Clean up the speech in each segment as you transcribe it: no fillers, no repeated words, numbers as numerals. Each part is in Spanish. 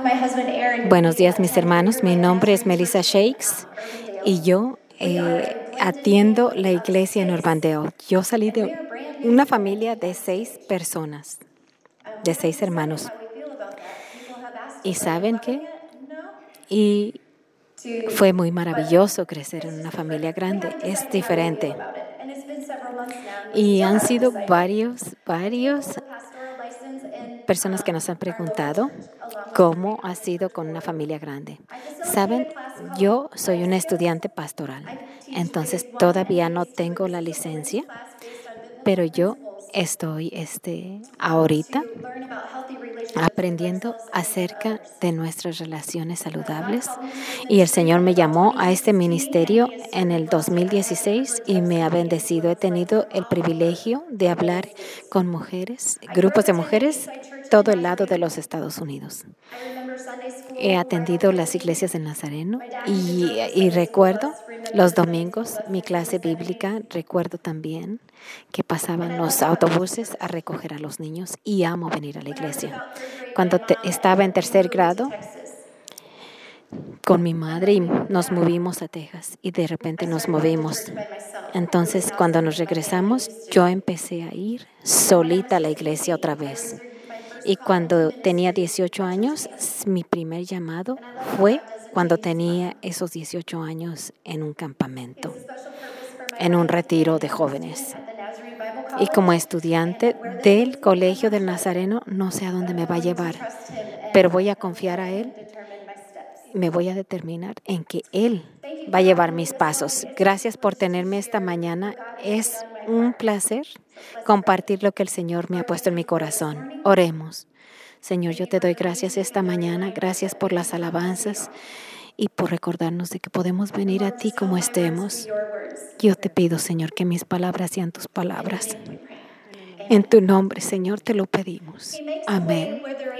Buenos días, mis hermanos. Mi nombre es Melissa Shakes y yo atiendo la iglesia en Urbandale. Yo salí de una familia de 6 personas, de 6 hermanos. ¿Y saben qué? Y fue muy maravilloso crecer en una familia grande. Es diferente. Y han sido varios personas que nos han preguntado cómo ha sido con una familia grande. Saben, yo soy una estudiante pastoral, entonces todavía no tengo la licencia, pero yo estoy ahorita aprendiendo acerca de nuestras relaciones saludables y el Señor me llamó a este ministerio en el 2016 y me ha bendecido. He tenido el privilegio de hablar con mujeres, grupos de mujeres, todo el lado de los Estados Unidos. He atendido las iglesias de Nazareno y recuerdo los domingos, mi clase bíblica, recuerdo también que pasaban los autobuses a recoger a los niños y amo venir a la iglesia. Cuando estaba en 3er grado, con mi madre y nos movimos a Texas y de repente nos movimos. Entonces, cuando nos regresamos, yo empecé a ir solita a la iglesia otra vez. Y cuando tenía 18 años, mi primer llamado fue cuando tenía esos 18 años en un campamento, en un retiro de jóvenes. Y como estudiante del Colegio del Nazareno, no sé a dónde me va a llevar, pero voy a confiar a Él. Me voy a determinar en que Él va a llevar mis pasos. Gracias por tenerme esta mañana. Es un placer compartir lo que el Señor me ha puesto en mi corazón. Oremos. Señor, yo te doy gracias esta mañana. Gracias por las alabanzas y por recordarnos de que podemos venir a ti como estemos. Yo te pido, Señor, que mis palabras sean tus palabras. En tu nombre, Señor, te lo pedimos. Amén.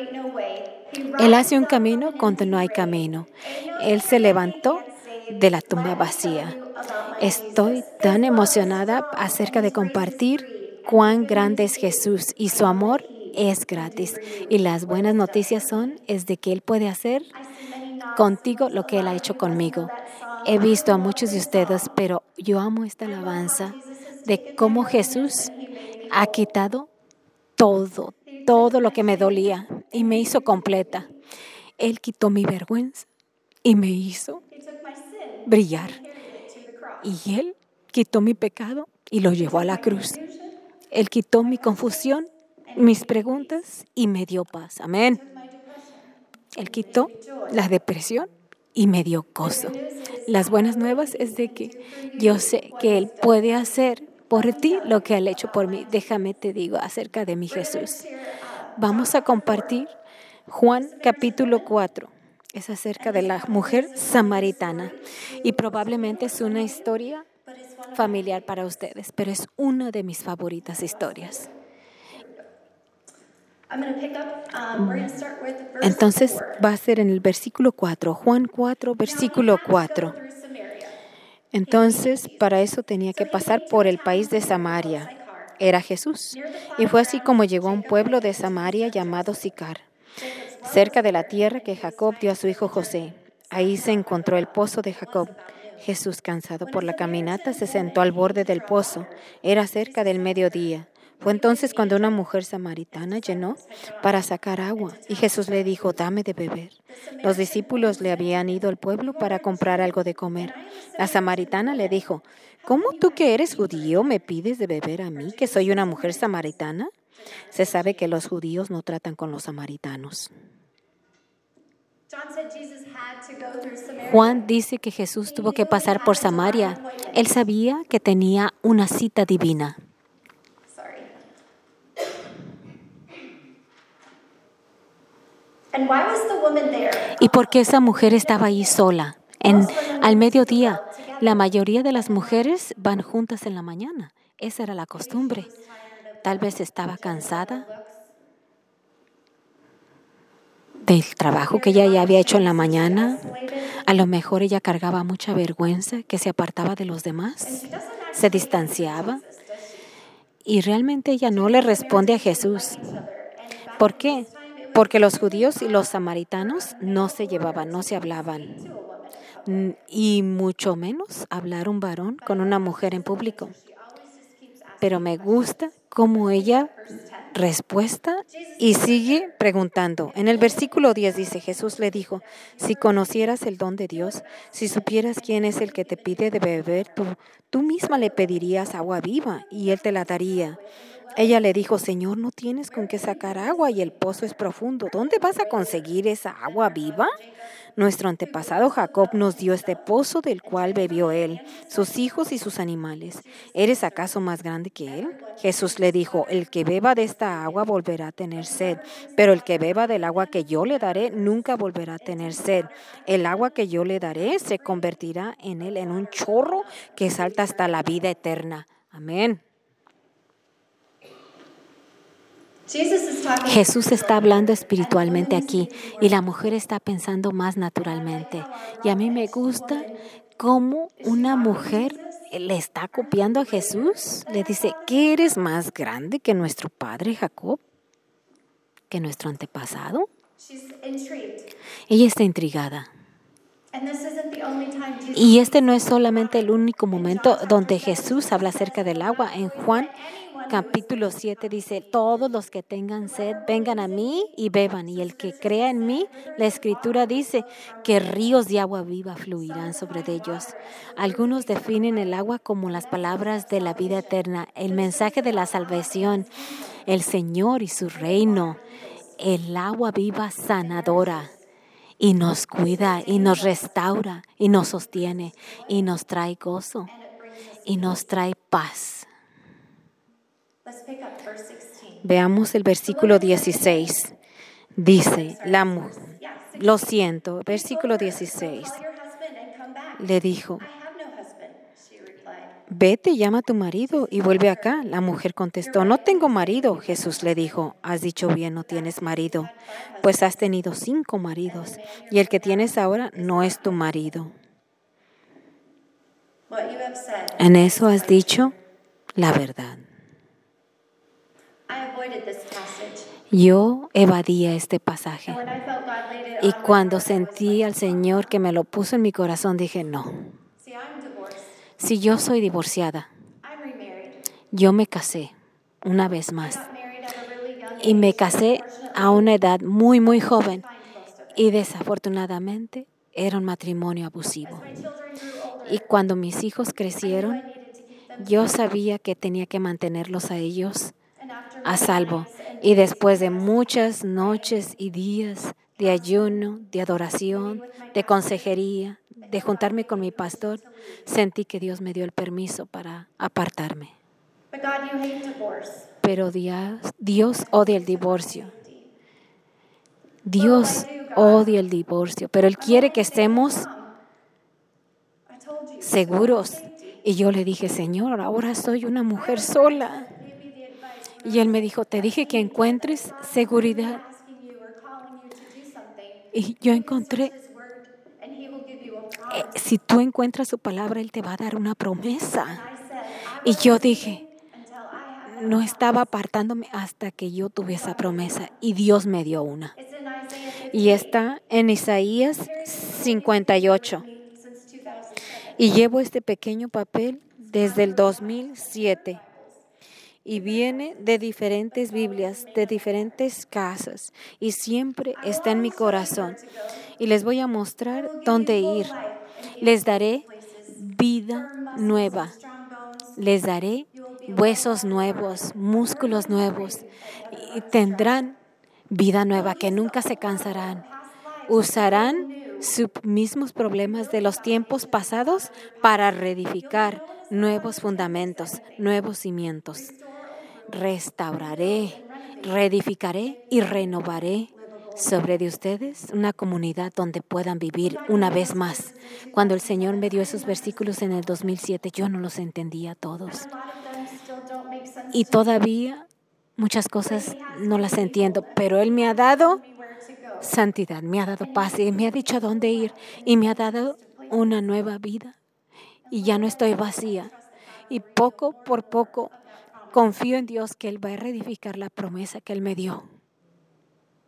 Él hace un camino cuando no hay camino. Él se levantó de la tumba vacía. Estoy tan emocionada acerca de compartir cuán grande es Jesús y su amor es gratis. Y las buenas noticias es de que Él puede hacer contigo lo que Él ha hecho conmigo. He visto a muchos de ustedes, pero yo amo esta alabanza de cómo Jesús ha quitado todo lo que me dolía y me hizo completa. Él quitó mi vergüenza y me hizo brillar. Y Él quitó mi pecado y lo llevó a la cruz. Él quitó mi confusión, mis preguntas y me dio paz. Amén. Él quitó la depresión y me dio gozo. Las buenas nuevas es de que yo sé que Él puede hacer por ti lo que Él ha hecho por mí. Déjame te digo acerca de mi Jesús. Vamos a compartir Juan capítulo 4. Es acerca de la mujer samaritana y probablemente es una historia familiar para ustedes, pero es una de mis favoritas historias. Entonces va a ser en el versículo 4, Juan 4, versículo 4. Entonces, para eso tenía que pasar por el país de Samaria. Era Jesús. Y fue así como llegó a un pueblo de Samaria llamado Sicar, cerca de la tierra que Jacob dio a su hijo José. Ahí se encontró el pozo de Jacob. Jesús, cansado por la caminata, se sentó al borde del pozo. Era cerca del mediodía. Fue entonces cuando una mujer samaritana llenó para sacar agua, y Jesús le dijo, dame de beber. Los discípulos le habían ido al pueblo para comprar algo de comer. La samaritana le dijo, ¿cómo tú que eres judío me pides de beber a mí, que soy una mujer samaritana? Se sabe que los judíos no tratan con los samaritanos. Juan dice que Jesús tuvo que pasar por Samaria. Él sabía que tenía una cita divina. ¿Y por qué esa mujer estaba ahí sola? Al mediodía, la mayoría de las mujeres van juntas en la mañana. Esa era la costumbre. Tal vez estaba cansada del trabajo que ella ya había hecho en la mañana. A lo mejor ella cargaba mucha vergüenza, que se apartaba de los demás, se distanciaba. Y realmente ella no le responde a Jesús. ¿Por qué? porque los judíos y los samaritanos no se llevaban, no se hablaban, y mucho menos hablar un varón con una mujer en público. Pero me gusta cómo ella respuesta y sigue preguntando. En el versículo 10 dice, Jesús le dijo, si conocieras el don de Dios, si supieras quién es el que te pide de beber, tú misma le pedirías agua viva y él te la daría. Ella le dijo, Señor, no tienes con qué sacar agua y el pozo es profundo. ¿Dónde vas a conseguir esa agua viva? Nuestro antepasado Jacob nos dio este pozo del cual bebió él, sus hijos y sus animales. ¿Eres acaso más grande que él? Jesús le dijo, el que beba de esta agua volverá a tener sed, pero el que beba del agua que yo le daré nunca volverá a tener sed. El agua que yo le daré se convertirá en él en un chorro que salta hasta la vida eterna. Amén. Jesús está hablando espiritualmente aquí y la mujer está pensando más naturalmente. Y a mí me gusta cómo una mujer le está copiando a Jesús. Le dice, ¿qué eres más grande que nuestro padre Jacob? ¿Que nuestro antepasado? Ella está intrigada. Y este no es solamente el único momento donde Jesús habla acerca del agua. En Juan capítulo 7 dice, todos los que tengan sed, vengan a mí y beban. Y el que crea en mí, la Escritura dice que ríos de agua viva fluirán sobre ellos. Algunos definen el agua como las palabras de la vida eterna, el mensaje de la salvación, el Señor y su reino, el agua viva sanadora. Y nos cuida, y nos restaura, y nos sostiene, y nos trae gozo, y nos trae paz. Veamos el versículo 16. Dice, lo siento, versículo 16. Le dijo, vete, llama a tu marido y vuelve acá. La mujer contestó, no tengo marido. Jesús le dijo, has dicho bien, no tienes marido, pues has tenido 5 maridos, y el que tienes ahora no es tu marido. En eso has dicho la verdad. Yo evadía este pasaje. Y cuando sentí al Señor que me lo puso en mi corazón, dije, no. Si yo soy divorciada, yo me casé una vez más. Y me casé a una edad muy, muy joven. Y desafortunadamente era un matrimonio abusivo. Y cuando mis hijos crecieron, yo sabía que tenía que mantenerlos a ellos a salvo. Y después de muchas noches y días de ayuno, de adoración, de consejería, de juntarme con mi pastor, sentí que Dios me dio el permiso para apartarme. Pero Dios odia el divorcio. Dios odia el divorcio, pero Él quiere que estemos seguros. Y yo le dije, Señor, ahora soy una mujer sola. Y Él me dijo, te dije que encuentres seguridad. Y yo encontré, si tú encuentras su palabra, Él te va a dar una promesa. Y yo dije, no estaba apartándome hasta que yo tuve esa promesa. Y Dios me dio una. Y está en Isaías 58. Y llevo este pequeño papel desde el 2007. Y viene de diferentes Biblias, de diferentes casas. Y siempre está en mi corazón. Y les voy a mostrar dónde ir. Les daré vida nueva. Les daré huesos nuevos, músculos nuevos. Y tendrán vida nueva que nunca se cansarán. Usarán sus mismos problemas de los tiempos pasados para reedificar nuevos fundamentos, nuevos cimientos. Restauraré, reedificaré y renovaré sobre de ustedes una comunidad donde puedan vivir una vez más. Cuando el Señor me dio esos versículos en el 2007, yo no los entendía todos. Y todavía muchas cosas no las entiendo, pero Él me ha dado santidad, me ha dado paz y me ha dicho a dónde ir y me ha dado una nueva vida. Y ya no estoy vacía. Y poco por poco confío en Dios que Él va a reedificar la promesa que Él me dio.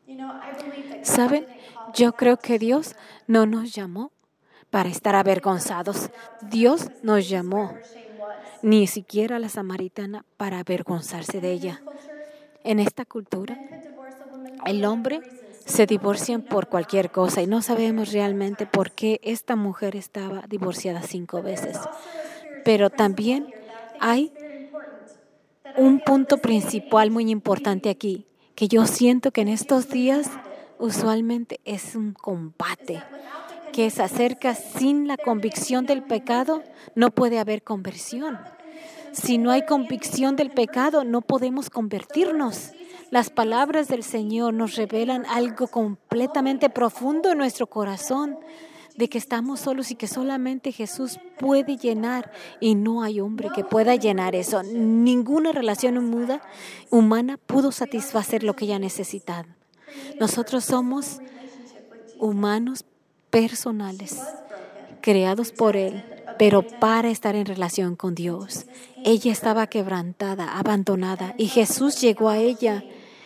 ¿Saben? Yo creo que Dios no nos llamó para estar avergonzados. Dios nos llamó, ni siquiera a la samaritana, para avergonzarse de ella. En esta cultura, el hombre se divorcia por cualquier cosa y no sabemos realmente por qué esta mujer estaba divorciada 5 veces. Pero también hay un punto principal muy importante aquí, que yo siento que en estos días usualmente es un combate que se acerca sin la convicción del pecado, no puede haber conversión. Si no hay convicción del pecado, no podemos convertirnos. Las palabras del Señor nos revelan algo completamente profundo en nuestro corazón, de que estamos solos y que solamente Jesús puede llenar, y no hay hombre que pueda llenar eso. Ninguna relación humana pudo satisfacer lo que ella necesitaba. Nosotros somos humanos personales, creados por Él, pero para estar en relación con Dios. Ella estaba quebrantada, abandonada, y Jesús llegó a ella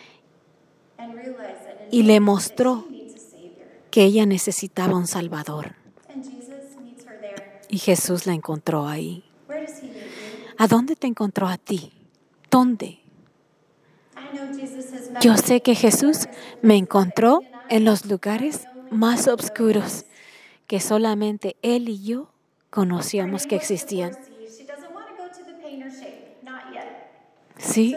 y le mostró que ella necesitaba un Salvador. Y Jesús la encontró ahí. ¿A dónde te encontró a ti? ¿Dónde? Yo sé que Jesús me encontró en los lugares más oscuros que solamente Él y yo conocíamos que existían. Sí.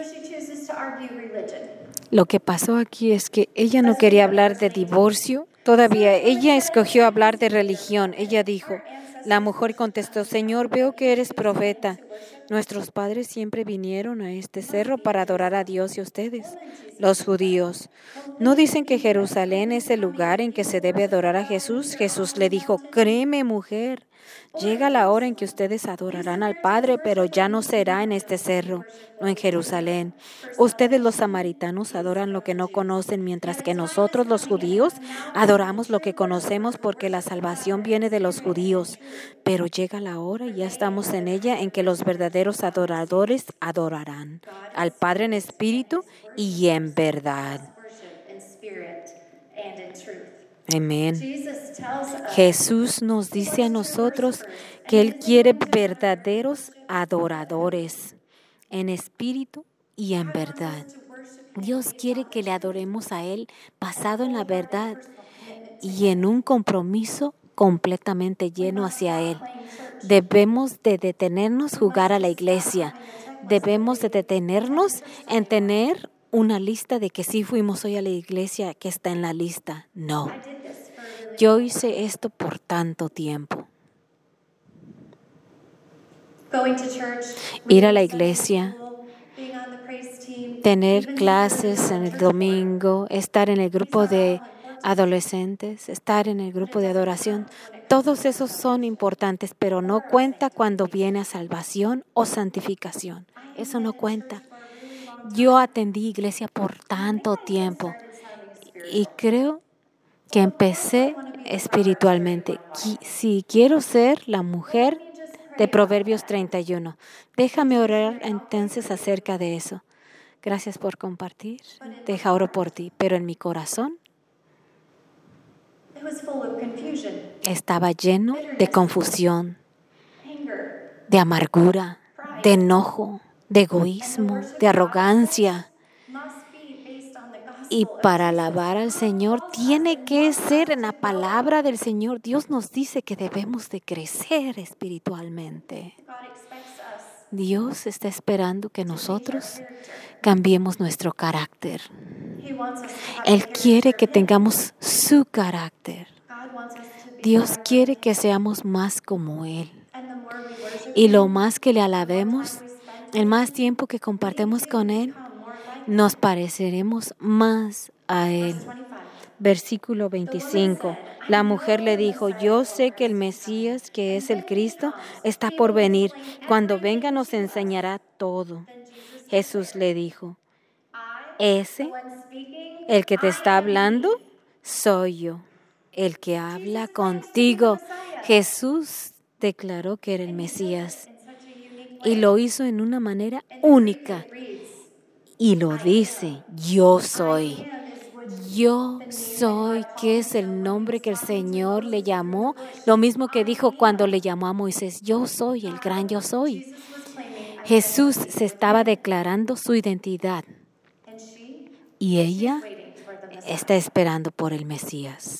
Lo que pasó aquí es que ella no quería hablar de divorcio. Todavía ella escogió hablar de religión. Ella dijo, la mujer contestó, Señor, veo que eres profeta. Nuestros padres siempre vinieron a este cerro para adorar a Dios y a ustedes, los judíos. ¿No dicen que Jerusalén es el lugar en que se debe adorar a Jesús? Jesús le dijo, créeme, mujer, llega la hora en que ustedes adorarán al Padre, pero ya no será en este cerro, no en Jerusalén. Ustedes los samaritanos adoran lo que no conocen, mientras que nosotros los judíos adoramos lo que conocemos, porque la salvación viene de los judíos. Pero llega la hora, y ya estamos en ella, en que los verdaderos adoradores adorarán al Padre en espíritu y en verdad. Amén. Jesús nos dice a nosotros que Él quiere verdaderos adoradores en espíritu y en verdad. Dios quiere que le adoremos a Él basado en la verdad y en un compromiso completamente lleno hacia Él. Debemos de detenernos jugar a la iglesia. Debemos de detenernos en tener una lista de que sí fuimos hoy a la iglesia, que está en la lista. No. Yo hice esto por tanto tiempo. Ir a la iglesia, tener clases en el domingo, estar en el grupo de adolescentes, estar en el grupo de adoración. Todos esos son importantes, pero no cuenta cuando viene a salvación o santificación. Eso no cuenta. Yo atendí iglesia por tanto tiempo y creo que empecé espiritualmente. Si quiero ser la mujer de Proverbios 31, déjame orar entonces acerca de eso. Gracias por compartir. Deja oro por ti. Pero en mi corazón estaba lleno de confusión, de amargura, de enojo, de egoísmo, de arrogancia. Y para alabar al Señor tiene que ser en la palabra del Señor. Dios nos dice que debemos de crecer espiritualmente. Dios está esperando que nosotros cambiemos nuestro carácter. Él quiere que tengamos su carácter. Dios quiere que seamos más como Él. Y lo más que le alabemos, el más tiempo que compartemos con Él, nos pareceremos más a Él. Versículo 25. La mujer le dijo, yo sé que el Mesías, que es el Cristo, está por venir. Cuando venga nos enseñará todo. Jesús le dijo, ese, el que te está hablando, soy yo, el que habla contigo. Jesús declaró que era el Mesías y lo hizo en una manera única. Y lo dice, yo soy. Yo soy, que es el nombre que el Señor le llamó, lo mismo que dijo cuando le llamó a Moisés, yo soy el gran yo soy. Jesús se estaba declarando su identidad y ella está esperando por el Mesías.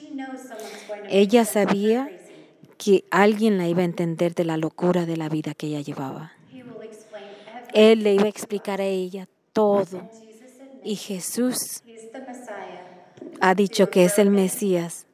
Ella sabía que alguien la iba a entender de la locura de la vida que ella llevaba. Él le iba a explicar a ella todo. Y Jesús ha dicho que es el Mesías,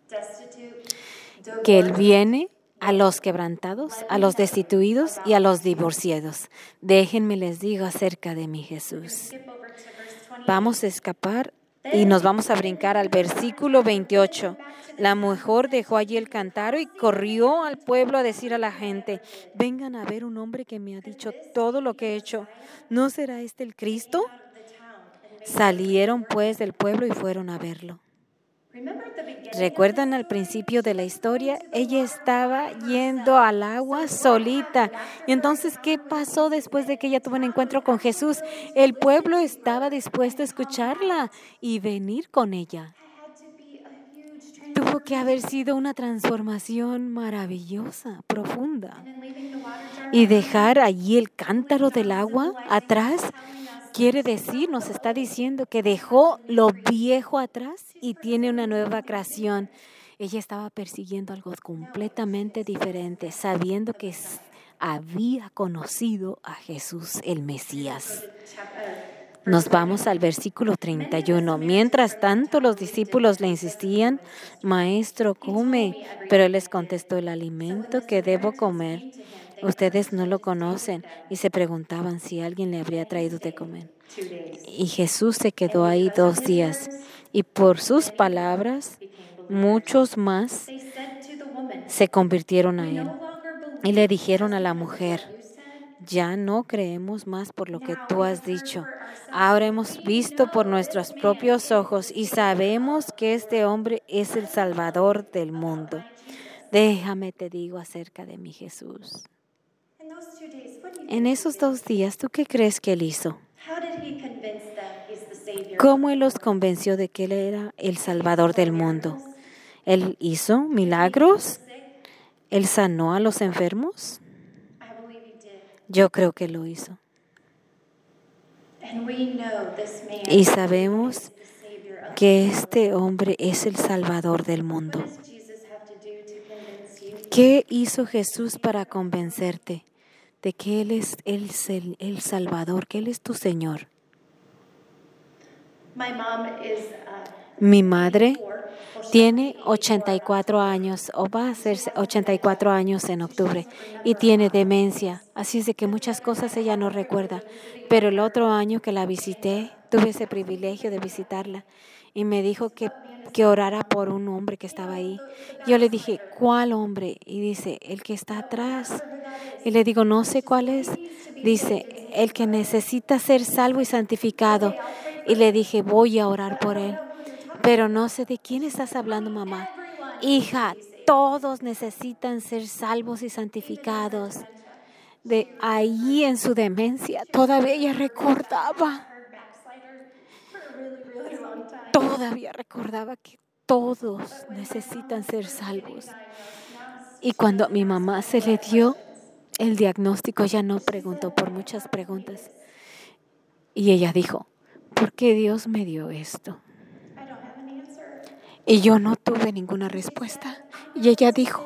que Él viene a los quebrantados, a los destituidos y a los divorciados. Déjenme les digo acerca de mi Jesús. Vamos a escapar y nos vamos a brincar al versículo 28. La mujer dejó allí el cántaro y corrió al pueblo a decir a la gente, vengan a ver un hombre que me ha dicho todo lo que he hecho. ¿No será este el Cristo? Salieron pues del pueblo y fueron a verlo. ¿Recuerdan al principio de la historia? Ella estaba yendo al agua solita. Y entonces, ¿qué pasó después de que ella tuvo un encuentro con Jesús? El pueblo estaba dispuesto a escucharla y venir con ella. Tuvo que haber sido una transformación maravillosa, profunda. Y dejar allí el cántaro del agua atrás quiere decir, nos está diciendo que dejó lo viejo atrás y tiene una nueva creación. Ella estaba persiguiendo algo completamente diferente, sabiendo que había conocido a Jesús el Mesías. Nos vamos al versículo 31. Mientras tanto, los discípulos le insistían, Maestro, come. Pero él les contestó, el alimento que debo comer, ustedes no lo conocen. Y se preguntaban si alguien le habría traído de comer. Y Jesús se quedó ahí 2 días. Y por sus palabras, muchos más se convirtieron a él. Y le dijeron a la mujer, ya no creemos más por lo que tú has dicho. Ahora hemos visto por nuestros propios ojos y sabemos que este hombre es el Salvador del mundo. Déjame te digo acerca de mi Jesús. En esos 2 días, ¿tú qué crees que él hizo? ¿Cómo él los convenció de que él era el Salvador del mundo? ¿Él hizo milagros? ¿Él sanó a los enfermos? Yo creo que lo hizo. Y sabemos que este hombre es el Salvador del mundo. ¿Qué hizo Jesús para convencerte de que Él es el Salvador, que Él es tu Señor? Mi madre tiene 84 años o va a hacer 84 años en octubre y tiene demencia. Así es de que muchas cosas ella no recuerda. Pero el otro año que la visité, tuve ese privilegio de visitarla y me dijo que orara por un hombre que estaba ahí. Yo le dije, ¿cuál hombre? Y dice, el que está atrás. Y le digo, no sé cuál es. Dice, el que necesita ser salvo y santificado. Y le dije, voy a orar por él. Pero no sé de quién estás hablando, mamá. Hija, todos necesitan ser salvos y santificados. De ahí en su demencia, todavía ella recordaba. Todavía recordaba que todos necesitan ser salvos. Y cuando a mi mamá se le dio el diagnóstico, ella no preguntó por muchas preguntas. Y ella dijo, ¿por qué Dios me dio esto? Y yo no tuve ninguna respuesta. Y ella dijo,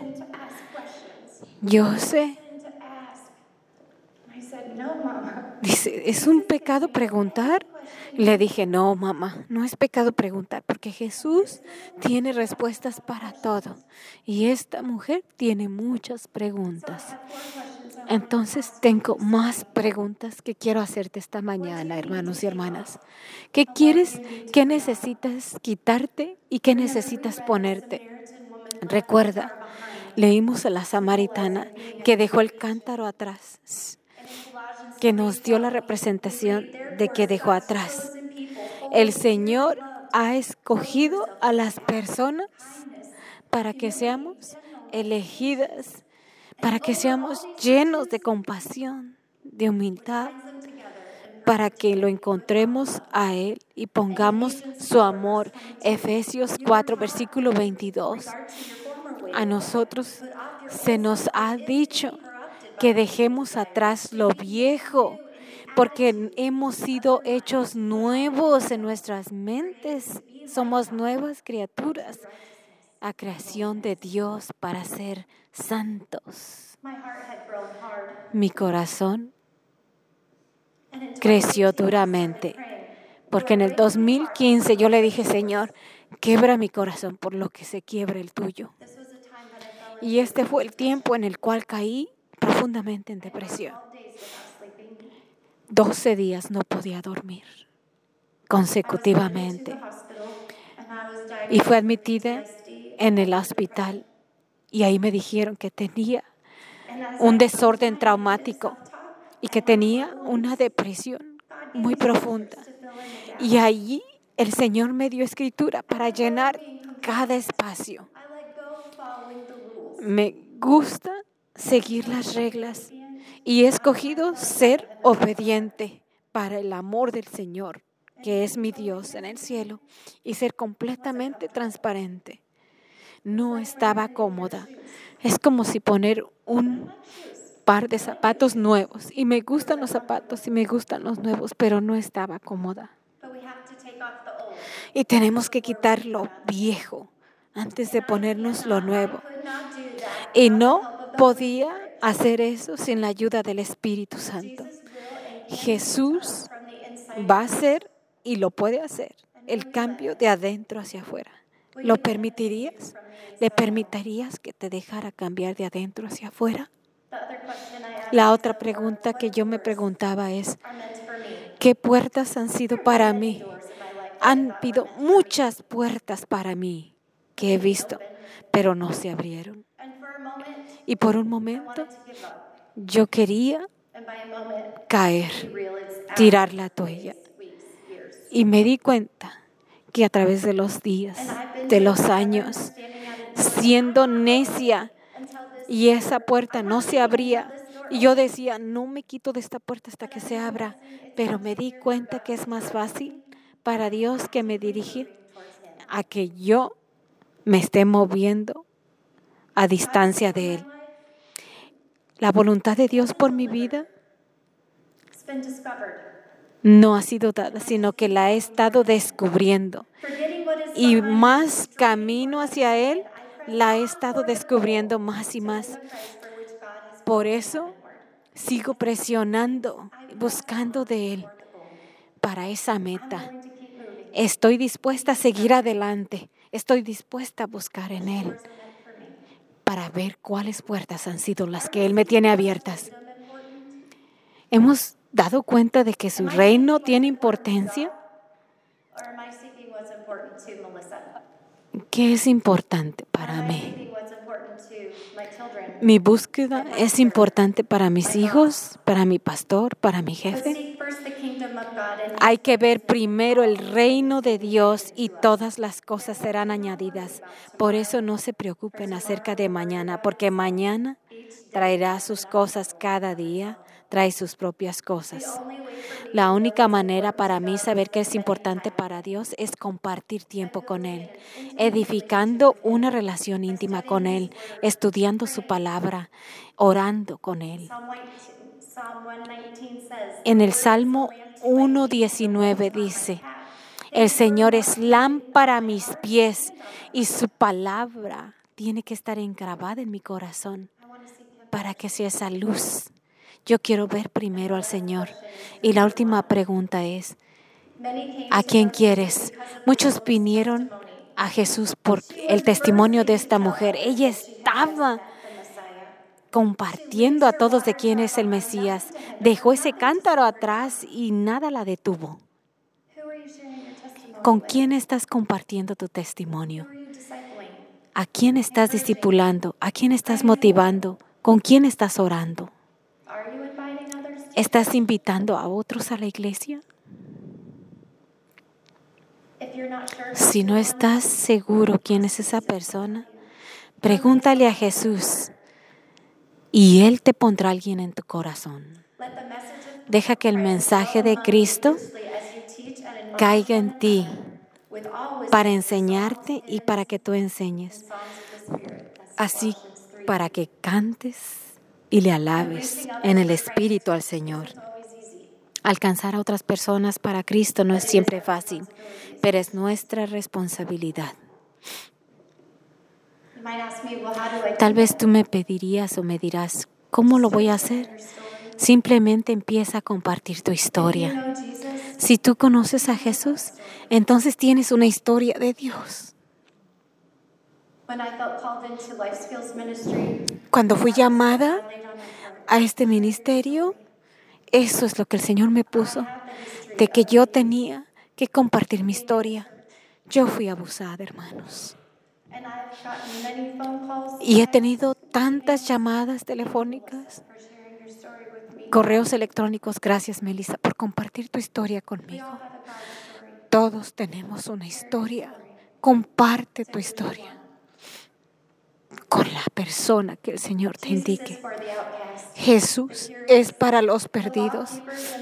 yo sé. Dice, ¿es un pecado preguntar? Le dije, no, mamá, no es pecado preguntar, porque Jesús tiene respuestas para todo. Y esta mujer tiene muchas preguntas. Entonces tengo más preguntas que quiero hacerte esta mañana, hermanos y hermanas. ¿Qué quieres? ¿Qué necesitas quitarte y qué necesitas ponerte? Recuerda, leímos a la samaritana que dejó el cántaro atrás, que nos dio la representación de que dejó atrás. El Señor ha escogido a las personas para que seamos elegidas, para que seamos llenos de compasión, de humildad, para que lo encontremos a Él y pongamos su amor. Efesios 4, versículo 22. A nosotros se nos ha dicho que dejemos atrás lo viejo, porque hemos sido hechos nuevos en nuestras mentes. Somos nuevas criaturas, a creación de Dios para ser santos. Mi corazón creció duramente, porque en el 2015 yo le dije, Señor, quiebra mi corazón por lo que se quiebra el tuyo. Y este fue el tiempo en el cual caí profundamente en depresión. 12 días no podía dormir consecutivamente. Y fui admitida en el hospital y ahí me dijeron que tenía un desorden traumático y que tenía una depresión muy profunda. Y allí el Señor me dio escritura para llenar cada espacio. Me gusta seguir las reglas y he escogido ser obediente para el amor del Señor, que es mi Dios en el cielo, y ser completamente transparente. No estaba cómoda. Es como si poner un par de zapatos nuevos. Y me gustan los zapatos y me gustan los nuevos, pero no estaba cómoda. Y tenemos que quitar lo viejo antes de ponernos lo nuevo. Y no podía hacer eso sin la ayuda del Espíritu Santo. Jesús va a hacer y lo puede hacer el cambio de adentro hacia afuera. ¿Lo permitirías? ¿Le permitirías que te dejara cambiar de adentro hacia afuera? La otra pregunta que yo me preguntaba es, ¿qué puertas han sido para mí? Han habido muchas puertas para mí que he visto, pero no se abrieron. Y por un momento yo quería caer, tirar la toalla. Y me di cuenta que a través de los días, de los años, siendo necia, y esa puerta no se abría, y yo decía, no me quito de esta puerta hasta que se abra, pero me di cuenta que es más fácil para Dios que me dirige a que yo me esté moviendo a distancia de Él. La voluntad de Dios por mi vida no ha sido dada, sino que la he estado descubriendo. Y más camino hacia Él, la he estado descubriendo más y más. Por eso sigo presionando, buscando de Él para esa meta. Estoy dispuesta a seguir adelante. Estoy dispuesta a buscar en Él para ver cuáles puertas han sido las que Él me tiene abiertas. ¿Hemos dado cuenta de que su reino tiene importancia? ¿Qué es importante para mí? Mi búsqueda es importante para mis hijos, para mi pastor, para mi jefe. Hay que ver primero el reino de Dios y todas las cosas serán añadidas. Por eso no se preocupen acerca de mañana, porque mañana traerá sus cosas cada día, trae sus propias cosas. La única manera para mí saber qué es importante para Dios es compartir tiempo con Él, edificando una relación íntima con Él, estudiando su palabra, orando con Él. En el Salmo 1:19 dice, el Señor es lámpara a mis pies y su palabra tiene que estar engravada en mi corazón para que sea esa luz. Yo quiero ver primero al Señor. Y la última pregunta es, ¿a quién quieres? Muchos vinieron a Jesús por el testimonio de esta mujer. Ella estaba compartiendo a todos de quién es el Mesías. Dejó ese cántaro atrás y nada la detuvo. ¿Con quién estás compartiendo tu testimonio? ¿A quién estás discipulando? ¿A quién estás motivando? ¿Con quién estás orando? ¿Estás invitando a otros a la iglesia? Si no estás seguro quién es esa persona, pregúntale a Jesús y Él te pondrá a alguien en tu corazón. Deja que el mensaje de Cristo caiga en ti para enseñarte y para que tú enseñes. Así para que cantes y le alabes en el Espíritu al Señor. Alcanzar a otras personas para Cristo no es siempre fácil, pero es nuestra responsabilidad. Tal vez tú me pedirías o me dirás, ¿cómo lo voy a hacer? Simplemente empieza a compartir tu historia. Si tú conoces a Jesús, entonces tienes una historia de Dios. Cuando fui llamada a este ministerio, eso es lo que el Señor me puso, de que yo tenía que compartir mi historia. Yo fui abusada, hermanos. Y he tenido tantas llamadas telefónicas, correos electrónicos. Gracias, Melissa, por compartir tu historia conmigo. Todos tenemos una historia. Comparte tu historia con la persona que el Señor te indique. Jesús es para los perdidos,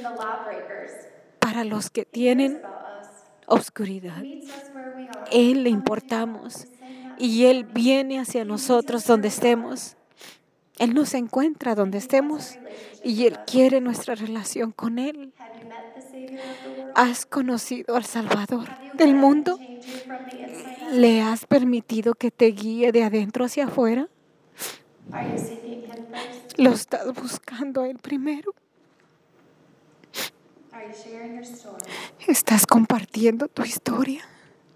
para los que tienen oscuridad. Él le importamos y Él viene hacia nosotros donde estemos. Él nos encuentra donde estemos y Él quiere nuestra relación con Él. ¿Has conocido al Salvador del mundo? ¿Le has permitido que te guíe de adentro hacia afuera? ¿Lo estás buscando a Él primero? ¿Estás compartiendo tu historia?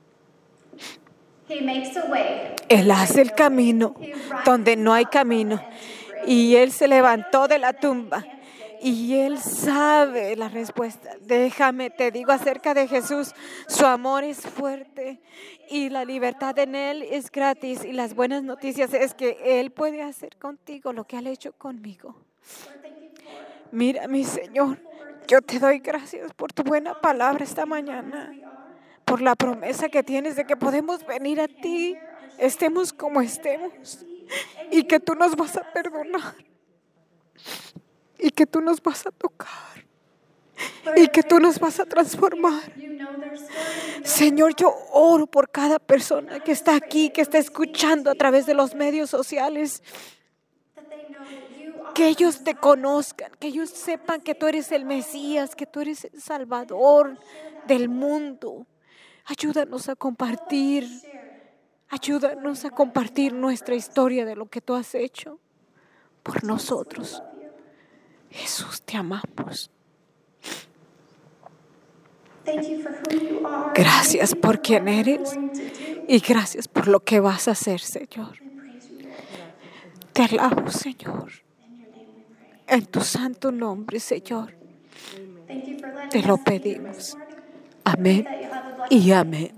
Él hace el camino donde no hay camino. Y Él se levantó de la tumba. Y Él sabe la respuesta. Déjame, te digo acerca de Jesús. Su amor es fuerte y la libertad en Él es gratis. Y las buenas noticias es que Él puede hacer contigo lo que ha hecho conmigo. Mira, mi Señor, yo te doy gracias por tu buena palabra esta mañana. Por la promesa que tienes de que podemos venir a ti, estemos como estemos. Y que tú nos vas a perdonar. Y que tú nos vas a tocar. Y que tú nos vas a transformar. Señor, yo oro por cada persona que está aquí, que está escuchando a través de los medios sociales. Que ellos te conozcan, que ellos sepan que tú eres el Mesías, que tú eres el Salvador del mundo. Ayúdanos a compartir. Ayúdanos a compartir nuestra historia de lo que tú has hecho por nosotros. Jesús, te amamos. Gracias por quien eres y gracias por lo que vas a hacer, Señor. Te alabo, Señor. En tu santo nombre, Señor. Te lo pedimos. Amén y amén.